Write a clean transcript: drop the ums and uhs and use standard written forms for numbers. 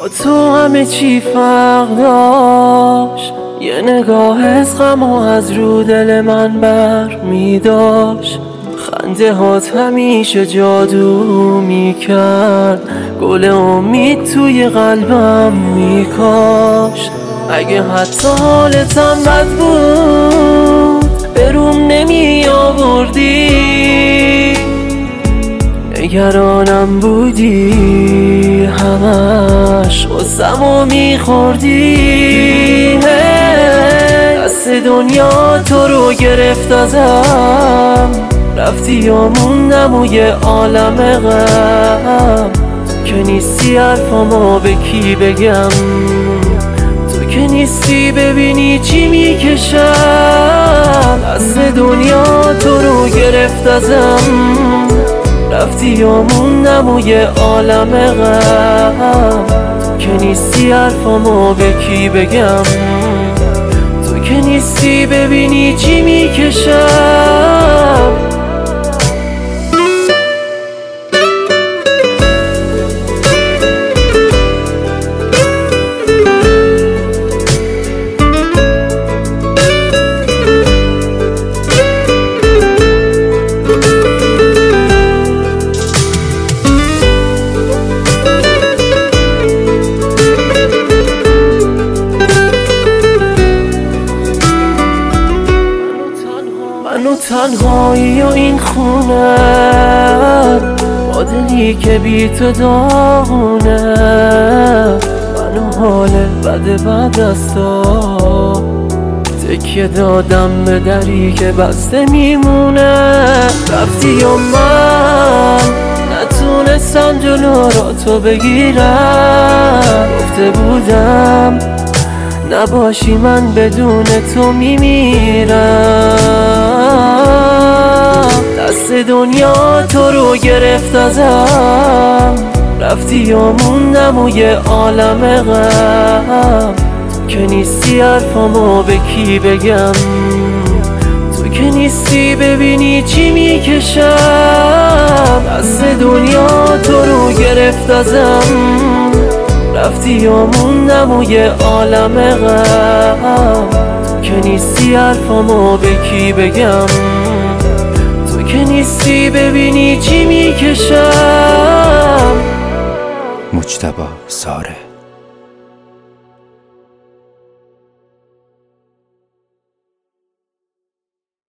تو همه چی فرق داشت، یه نگاه از غم و از رو دل من بر می داشت. خنده هات همیشه جادو میکرد، گل امید توی قلبم میکاشت. اگه حتی حالتم بد بود بروم نمی آوردی، نگرانم بودی همش غصه‌مو میخوردی. دست دنیا تو رو گرفت ازم، رفتی و موندم و یه عالم غم. که نیستی حرفامو به کی بگم، تو که نیستی ببینی چی میکشم. دست دنیا تو رو گرفت ازم، رفتی و موندم و یه عالم غم. که نیستی حرفامو به کی بگم، تو که نیستی ببینی چی میکشم. منو تنهایی و این خونه، با دلی که بی تو داغونه. منو حال بد بعد از تو، تکیه دادم به دری که بسته میمونه. رفتی و من نتونستم جلو را تو بگیرم، گفته بودم نباشی من بدون تو میمیرم. دست دنیا تو رو گرفت ازم، رفتی و موندم و یه عالم غم. که نیستی حرفامو به کی بگم، تو که نیستی ببینی چی میکشم. دست دنیا تو رو گرفت ازم، رفتی و موندم و یه عالم غم. که نیستی حرفامو به کی بگم، تو که نیستی ببینی چی میکشم. مجتبی ساره.